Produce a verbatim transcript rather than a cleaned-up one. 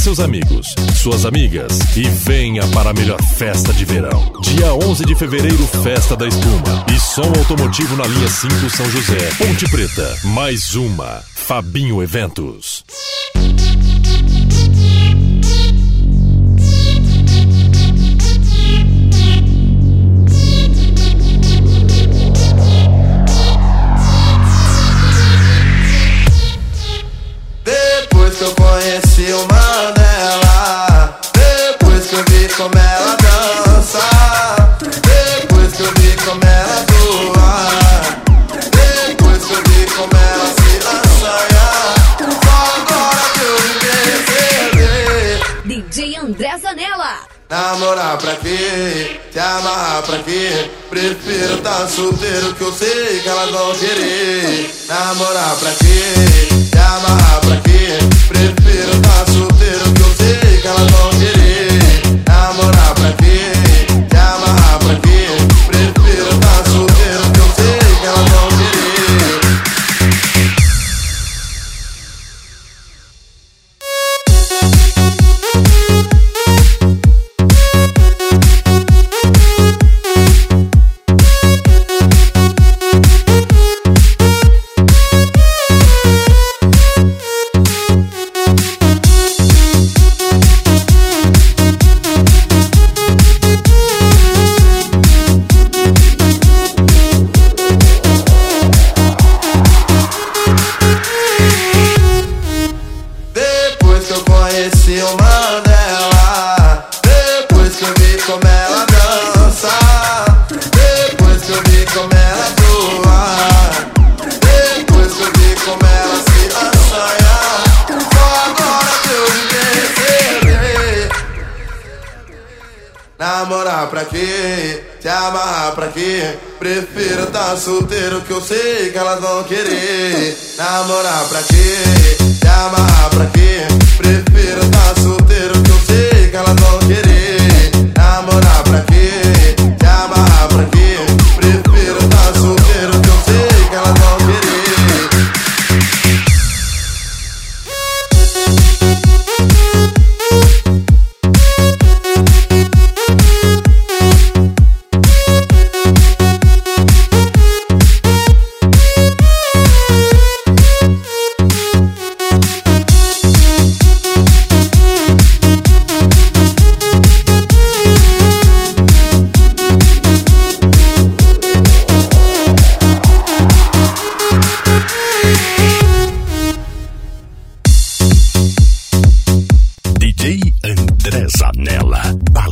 seus amigos, suas amigas e venha para a melhor festa de verão. Dia onze de fevereiro, Festa da Espuma e som automotivo na linha cinco São José, Ponte Preta. Mais uma, Fabinho Eventos. Depois que eu conheci uma dela, depois que eu vi como ela dança, depois que eu vi como ela doa, depois que eu vi como ela se assanha, só agora que eu me percebi. D J André Zanella. Namorar pra quê? Se amarrar pra quê? Prefiro tá solteiro que eu sei que elas vão querer. Namorar pra quê? Se amarrar pra quê? Prefiro tá solteiro que eu sei que elas vão querer. Namorar pra quê? Se amarrar pra quê? Prefiro tá solteiro que eu sei que elas vão querer. Depois que eu conheci uma dela, depois que eu vi como ela dança, depois que eu vi como ela doa, depois que eu vi como ela se assanha, só agora que eu me percebi. Namorar pra quê? Se amarrar pra quê? Prefiro tá solteiro que eu sei que elas vão querer. Namorar pra quê? Se amarrar pra quê? Prefiro tá solteiro que eu sei que elas vão querer. Namorar pra quê? Se amarrar pra quê? Prefiro tá solteiro que eu sei que elas vão querer. D J André Zanella.